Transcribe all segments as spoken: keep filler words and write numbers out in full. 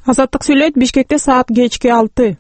Азаттык сүйлөйт. Бишкекте саат кечки алты.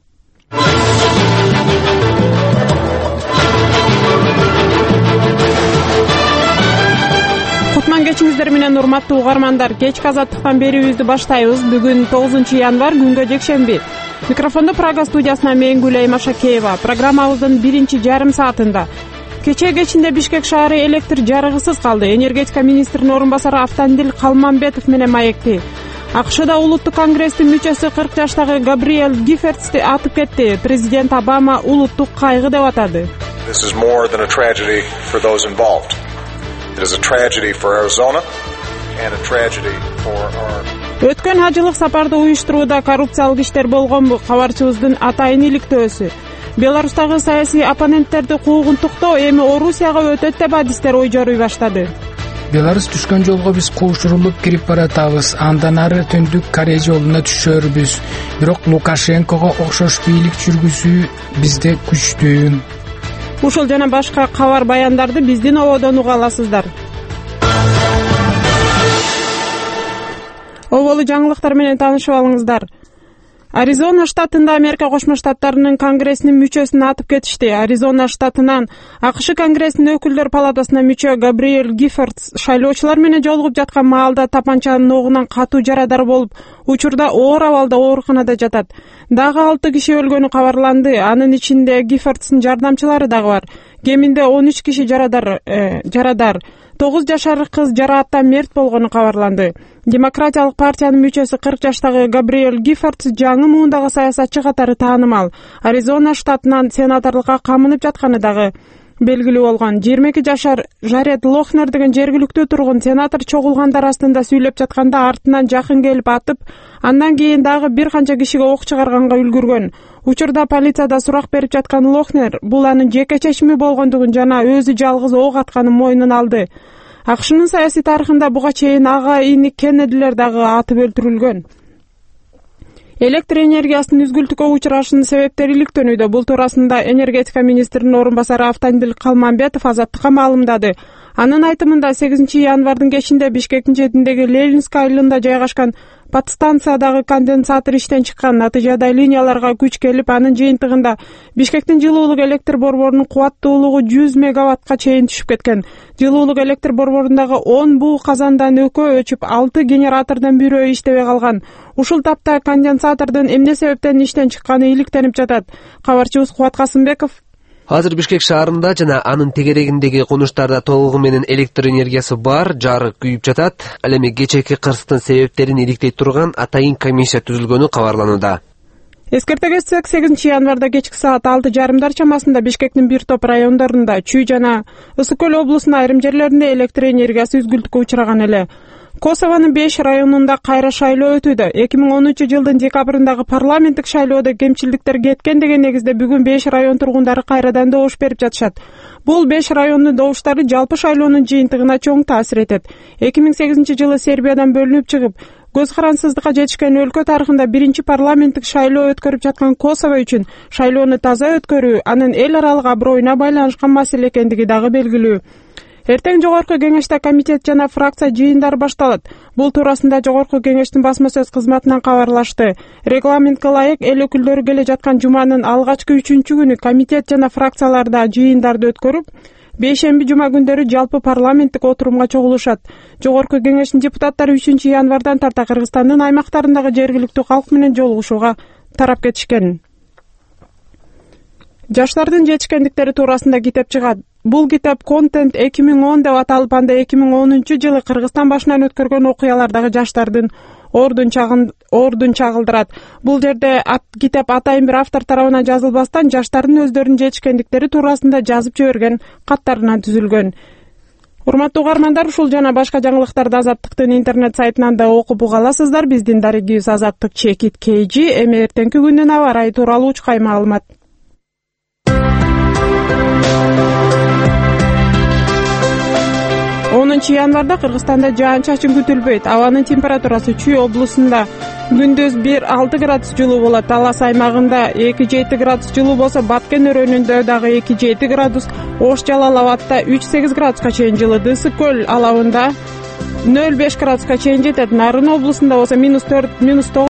Кутман кечиңиздер менен урматтуу угармандар. Кечки азаттыктан берүүбүздү баштайбыз. Бүгүн тогузунчу январь, күнгө жекшемби. Микрофондо Прага студиясынан мен Гүлайым Ашакеева. Программабыздын биринчи жарым саатында кечээ кечинде Бишкек шаары электр жарыгысыз калды. Энергетика министринин орун басары Автандил Калманбетов менен маекти. АКШда улуттук конгресстин мүчөсү кырк жаштагы Габриэль Гиффертсти атып кетти. Президент Обама улуттук кайгы деп атады. This is more than a tragedy for those involved. It is a tragedy for Arizona and a tragedy for our Өткөн ажылык сапарды уюштурууда коррупциялык иштер болгонбу? Кабарчыбыздын атайын иликтөөсү. Беларустагы саясий оппоненттерди куугунтуктоо эми Орусияга өтөт деп адистер ой жоруй баштады. Беларус түшкөн жолго биз куушурулуп кирип баратабыз. Андан ары Түндүк Корея жолуна түшөрбүз. Бирок Лукашенкого окшош бийлик жүргүзүү бизде күчтүү. Ушул жана башка кабар баяндарды биздин ободон уга аласыздар. Оболу жаңылыктар менен таанышып алыңыздар. Аризона штатында Америка Кошмо Штаттарынын конгрессинин мүчөсүн атып кетишти. Аризона штатынан АКШ конгрессинин өкүлдөр палатасына мүчө Габриэль Гиффертс шайлоочулар менен жолугуп жаткан маалда тапанчанын огунан катуу жарадар болуп, учурда оор абалда ооруканада жатат. Дагы алты киши өлгөнү кабарланды. Анын ичинде Гиффертстин жардамчылары дагы бар. Кеминде он үч киши жарадар, э, жарадар. тогуз жашар кыз жарааттан мерт болгону кабарланды. Демократиялык партиянын мүчөсү кырк жаштагы Габриэль Гиффертс жаңы муундагы саясатчы катары таанымал. Аризона штатынан сенаторлукка камынып жатканы дагы белгилүү болгон. жыйырма эки жашар Жаред Лохнер деген жергиликтүү тургун сенатор чогулгандар астында сүйлөп жатканда артынан жакын келип атып, андан кийин дагы бир канча кишиге ок чыгарганга үлгүргөн. Учурда полицияда сурак берип жаткан Лохнер бул анын жеке чечими болгондугун жана өзү жалгыз ок атканын мойнуна алды. АКШнын саясий тарыхында буга чейин ага ини Кеннедилер дагы атып өлтүрүлгөн. Электр энергиясынын үзгүлтүккө учурашынын себептери иликтөнүүдө. Бул туурасында энергетика министринин орун басары Автандил Калманбетов азаттыкка маалымдады. Анын айтымында сегизинчи январдын кечинде Бишкектин четиндеги Ленинск айылында жайгашкан подстанциядагы конденсатор иштен чыккан. Натыйжада линияларга күч келип, анын жыйынтыгында Бишкектин жылуулук электр борборунун кубаттуулугу жүз мегаваттка чейин түшүп кеткен. Жылуулук электр борборундагы он буу казандан экөө өчүп, алты генератордон бирөө иштебей калган. Ушул тапта конденсатордун эмне себептен иштен чыкканы иликтенип жатат. Кабарчыбыз Кубат Касымбеков Азыр Бишкек шаарында жана анын тегерегиндеги конуштарда толугу менен электр энергиясы бар, жарык күйүп жатат. Ал эми кечээки кырсыктын себептерин иликтей турган атайын комиссия түзүлгөнү кабарланууда. Эскерте кетсек, сегизинчи январда кечки саат алты жарымдар чамасында Бишкектин бир топ райондорунда, Чүй жана Ысык көл облусунун айрым жерлеринде электр энергиясы үзгүлтүккө учураган эле. Косованын беш районунда кайра шайлоо өтүүдө. эки миң онунчу жылдын декабрындагы парламенттик шайлоодо кемчилдиктер кеткен деген негизде бүгүн беш район тургундары кайрадан добуш берип жатышат. Бул беш райондун добуштары жалпы шайлоонун жыйынтыгына чоң таасир этет. эки миң сегизинчи жылы Сербиядан бөлүнүп чыгып, көз карансыздыкка жетишкен өлкө тарыхында биринчи парламенттик шайлоо өткөрүп жаткан Косово үчүн шайлоону таза өткөрүү анын эл аралык аброюна байланышкан маселе экендиги дагы белгилүү. Эртең жогорку кеңеште комитет жана фракция жыйындары башталат. Бул туурасында жогорку кеңештин басма сөз кызматынан кабарлашты. Регламентке ылайык эл өкүлдөрү келе жаткан жуманын алгачкы үчүнчү күнү комитет жана фракцияларда жыйындарды өткөрүп, бейшемби жума күндөрү жалпы парламенттик отурумга чогулушат. Жогорку кеңештин депутаттары үчүнчү январдан тарта Кыргызстандын аймактарындагы жергиликтүү калк менен жолугушууга тарап кетишкен. Жаштардын жетишкендиктери туурасында китеп чыгат. Бул китеп Контент эки миң он деп аталып, анда эки миң онунчу жылы Кыргызстан башынан өткөргөн окуялардагы жаштардын ордун чагын ордун чагылдырат. Бул жерде ат, китеп атайын бир автор тарабынан жазылбастан жаштардын өздөрүнүн жетишкендиктери туурасында жазып жиберген каттарынан түзүлгөн. Урматтуу угармандар, ушул жана башка жаңылыктарды Азаттыктын интернет сайтынан да окуп уга аласыздар. Биздин дарегибиз Азаттык чекит кейжи. Эми эртеңки күндүн аба ырайы тууралуу учкай маалымат. онунчу январда Кыргызстанда жаан-чачын күтүлбөйт. Абанын температурасы Чүй облусунда күндүз бир алты градус жылуу болот. Талас аймагында эки жети градус жылуу болсо, Баткен өрөөнүндө дагы эки жети градус, Ош Жалал абадта үч сегиз градуска чейин жылыды. Ысык көл алабында нөл беш градуска чейин жетет. Нарын облусунда болсо минус төрт, минус тогуз